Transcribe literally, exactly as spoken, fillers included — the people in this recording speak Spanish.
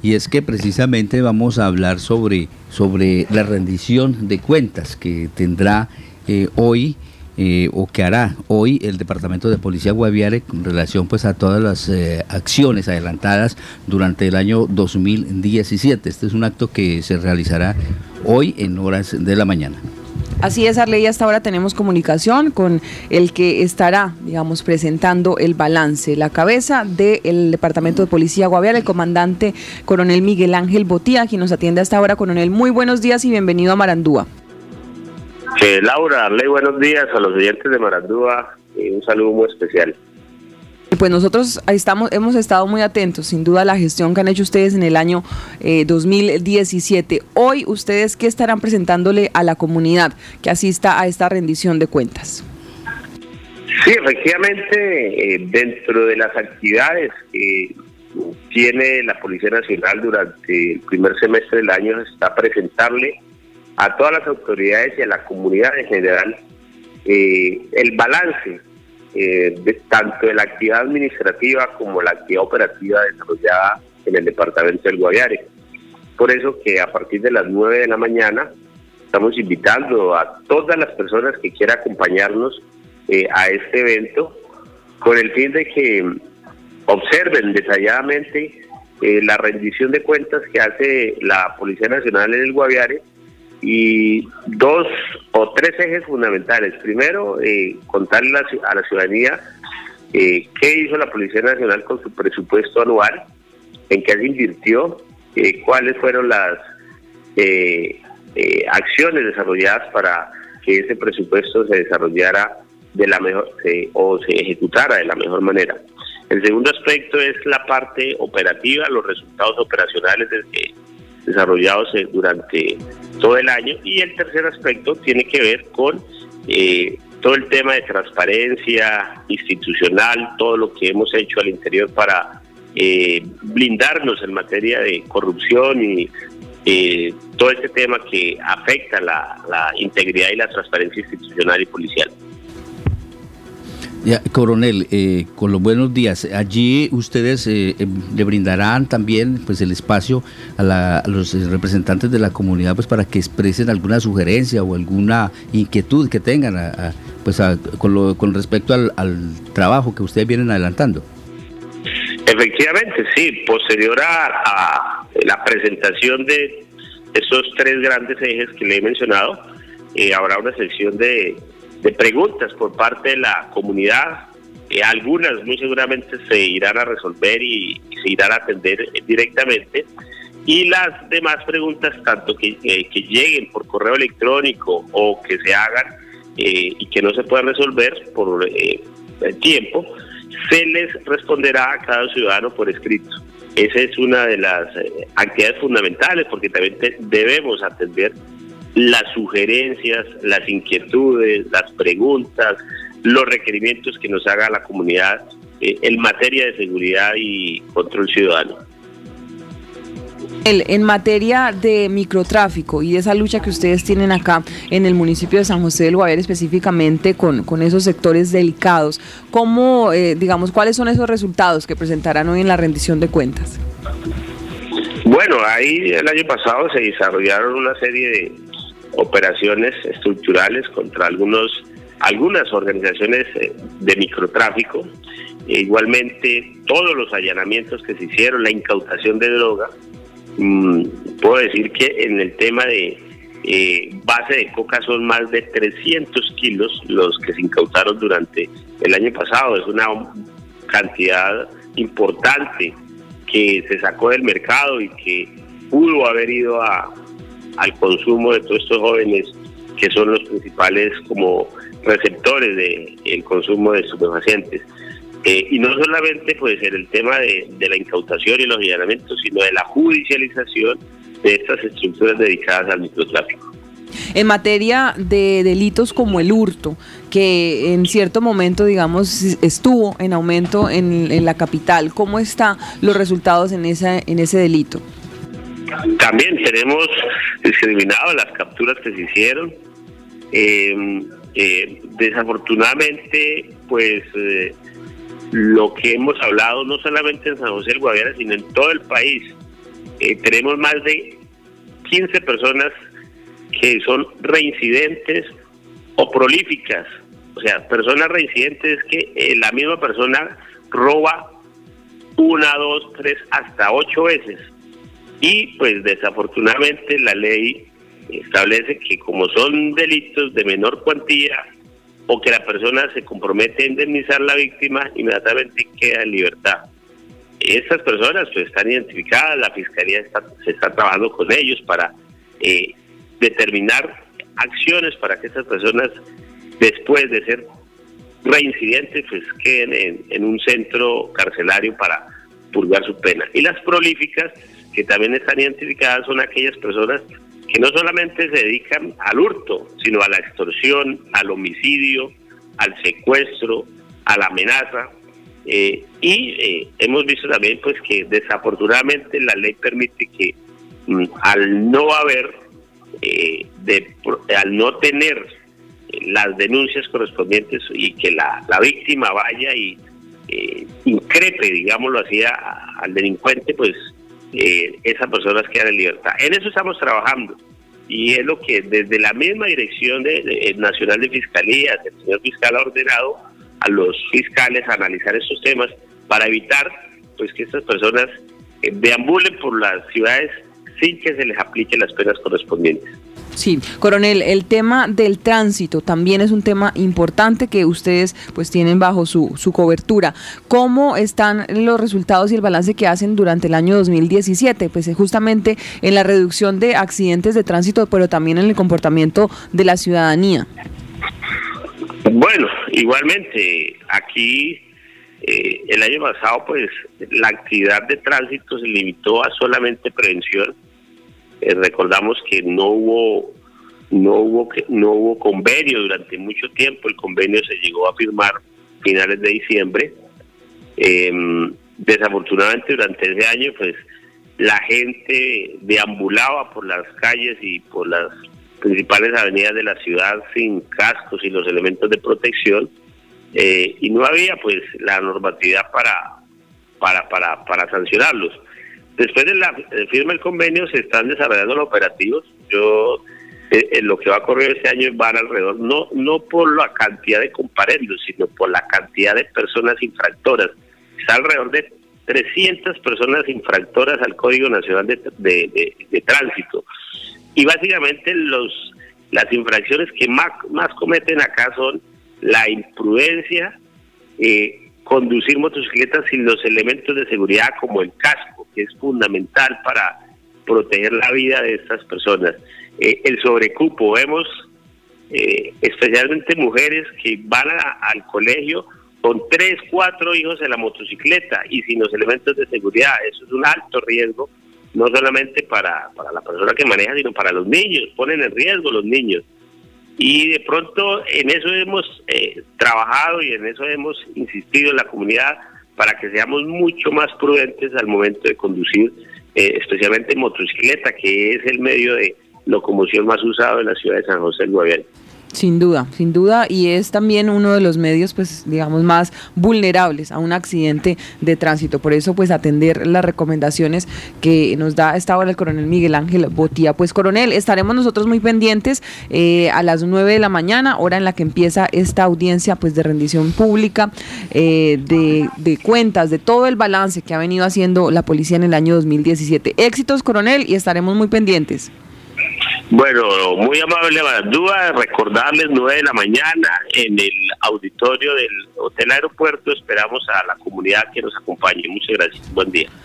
y es que precisamente vamos a hablar sobre, sobre la rendición de cuentas que tendrá eh, hoy eh, o que hará hoy el Departamento de Policía Guaviare con relación pues a todas las eh, acciones adelantadas durante el año dos mil diecisiete. Este es un acto que se realizará hoy en horas de la mañana. Así es, Arley, hasta ahora tenemos comunicación con el que estará, digamos, presentando el balance, la cabeza del Departamento de Policía Guaviare, el comandante coronel Miguel Ángel Botía, quien nos atiende hasta ahora. Coronel, muy buenos días y bienvenido a Marandúa. Eh, Laura, Arley, buenos días a los oyentes de Marandúa, eh, un saludo muy especial. Pues nosotros estamos, hemos estado muy atentos, sin duda, a la gestión que han hecho ustedes en el año eh, dos mil diecisiete. Hoy, ¿ustedes qué estarán presentándole a la comunidad que asista a esta rendición de cuentas? Sí, efectivamente, eh, dentro de las actividades que tiene la Policía Nacional durante el primer semestre del año está presentarle a todas las autoridades y a la comunidad en general eh, el balance Eh, de, tanto de la actividad administrativa como la actividad operativa desarrollada en el departamento del Guaviare. Por eso que a partir de las nueve de la mañana estamos invitando a todas las personas que quieran acompañarnos eh, a este evento con el fin de que observen detalladamente eh, la rendición de cuentas que hace la Policía Nacional en el Guaviare y dos o tres ejes fundamentales. Primero, eh, contarle a la ciudadanía eh, qué hizo la Policía Nacional con su presupuesto anual, en qué se invirtió, eh, cuáles fueron las eh, eh, acciones desarrolladas para que ese presupuesto se desarrollara de la mejor eh, o se ejecutara de la mejor manera. El segundo aspecto es la parte operativa, los resultados operacionales de que desarrollados durante todo el año, y el tercer aspecto tiene que ver con eh, todo el tema de transparencia institucional, todo lo que hemos hecho al interior para eh, blindarnos en materia de corrupción y eh, todo este tema que afecta la, la integridad y la transparencia institucional y policial. Ya, coronel, eh, con los buenos días, allí ustedes eh, eh, le brindarán también pues el espacio a, la, a los representantes de la comunidad pues para que expresen alguna sugerencia o alguna inquietud que tengan a, a, pues a, con, lo, con respecto al, al trabajo que ustedes vienen adelantando. Efectivamente, sí, posterior a, a la presentación de esos tres grandes ejes que le he mencionado, eh, habrá una sección de de preguntas por parte de la comunidad. Eh, algunas muy seguramente se irán a resolver y, y se irán a atender directamente, y las demás preguntas, tanto que, eh, que lleguen por correo electrónico o que se hagan eh, y que no se puedan resolver por eh, el tiempo, se les responderá a cada ciudadano por escrito. Esa es una de las eh, actividades fundamentales, porque también te, debemos atender las sugerencias, las inquietudes, las preguntas, los requerimientos que nos haga la comunidad eh, en materia de seguridad y control ciudadano. En materia de microtráfico y de esa lucha que ustedes tienen acá en el municipio de San José del Guaviare, específicamente con, con esos sectores delicados, ¿cómo, eh, digamos, cuáles son esos resultados que presentarán hoy en la rendición de cuentas? Bueno, ahí el año pasado se desarrollaron una serie de operaciones estructurales contra algunos algunas organizaciones de microtráfico. E igualmente, todos los allanamientos que se hicieron, la incautación de droga. Mmm, puedo decir que en el tema de eh, base de coca son más de trescientos kilos los que se incautaron durante el año pasado. Es una cantidad importante que se sacó del mercado y que pudo haber ido a al consumo de todos estos jóvenes que son los principales como receptores de el consumo de estupefacientes. Eh, y no solamente pues en el tema de, de la incautación y los allanamientos, sino de la judicialización de estas estructuras dedicadas al microtráfico. En materia de delitos como el hurto, que en cierto momento, digamos, estuvo en aumento en, en la capital, ¿cómo están los resultados en, esa, en ese delito? También tenemos discriminado las capturas que se hicieron. Eh, eh, desafortunadamente, pues eh, lo que hemos hablado no solamente en San José del Guaviare, sino en todo el país, eh, tenemos más de quince personas que son reincidentes o prolíficas. O sea, personas reincidentes es que eh, la misma persona roba una, dos, tres, hasta ocho veces. Y pues desafortunadamente la ley establece que como son delitos de menor cuantía o que la persona se compromete a indemnizar a la víctima, inmediatamente queda en libertad. Estas personas pues están identificadas, la Fiscalía está, se está trabajando con ellos para eh, determinar acciones para que estas personas, después de ser reincidentes, pues queden en, en un centro carcelario para purgar su pena. Y las prolíficas, que también están identificadas, son aquellas personas que no solamente se dedican al hurto, sino a la extorsión, al homicidio, al secuestro, a la amenaza. Eh, y eh, hemos visto también pues que desafortunadamente la ley permite que mm, al no haber, eh, de, al no tener las denuncias correspondientes y que la, la víctima vaya y eh, increpe, digámoslo así, a, al delincuente, pues eh, esas personas quedan en libertad. En eso estamos trabajando y es lo que desde la misma Dirección de, de, Nacional de Fiscalías, el señor fiscal ha ordenado a los fiscales a analizar estos temas para evitar pues que estas personas eh, deambulen por las ciudades sin que se les apliquen las penas correspondientes. Sí, coronel, el tema del tránsito también es un tema importante que ustedes pues tienen bajo su, su cobertura. ¿Cómo están los resultados y el balance que hacen durante el año dos mil diecisiete? Pues justamente en la reducción de accidentes de tránsito, pero también en el comportamiento de la ciudadanía. Bueno, igualmente, aquí eh, el año pasado pues la actividad de tránsito se limitó a solamente prevención. Eh, recordamos que no hubo no hubo no hubo convenio durante mucho tiempo. El convenio se llegó a firmar finales de diciembre. Eh, desafortunadamente durante ese año pues la gente deambulaba por las calles y por las principales avenidas de la ciudad sin cascos y los elementos de protección, eh, y no había pues la normatividad para para para para sancionarlos. Después de la firma del convenio se están desarrollando los operativos. Yo eh, en lo que va a correr este año van alrededor, no no por la cantidad de comparendos, sino por la cantidad de personas infractoras. Está alrededor de trescientas personas infractoras al Código Nacional de, de, de, de Tránsito. Y básicamente los las infracciones que más, más cometen acá son la imprudencia, eh, conducir motocicletas sin los elementos de seguridad como el casco, que es fundamental para proteger la vida de estas personas. Eh, el sobrecupo, vemos eh, especialmente mujeres que van a, al colegio con tres, cuatro hijos en la motocicleta y sin los elementos de seguridad. Eso es un alto riesgo, no solamente para, para la persona que maneja, sino para los niños, ponen en riesgo los niños. Y de pronto en eso hemos eh, trabajado y en eso hemos insistido en la comunidad para que seamos mucho más prudentes al momento de conducir, eh, especialmente en motocicleta, que es el medio de locomoción más usado en la ciudad de San José del Guaviare. Sin duda, sin duda, y es también uno de los medios, pues, digamos, más vulnerables a un accidente de tránsito. Por eso, pues, atender las recomendaciones que nos da a esta hora el coronel Miguel Ángel Botía. Pues, coronel, estaremos nosotros muy pendientes eh, a las nueve de la mañana, hora en la que empieza esta audiencia, pues, de rendición pública, eh, de, de cuentas, de todo el balance que ha venido haciendo la policía en el año dos mil diecisiete. Éxitos, coronel, y estaremos muy pendientes. Bueno, muy amable Barandúa, recordarles nueve de la mañana en el auditorio del Hotel Aeropuerto. Esperamos a la comunidad que nos acompañe. Muchas gracias. Buen día.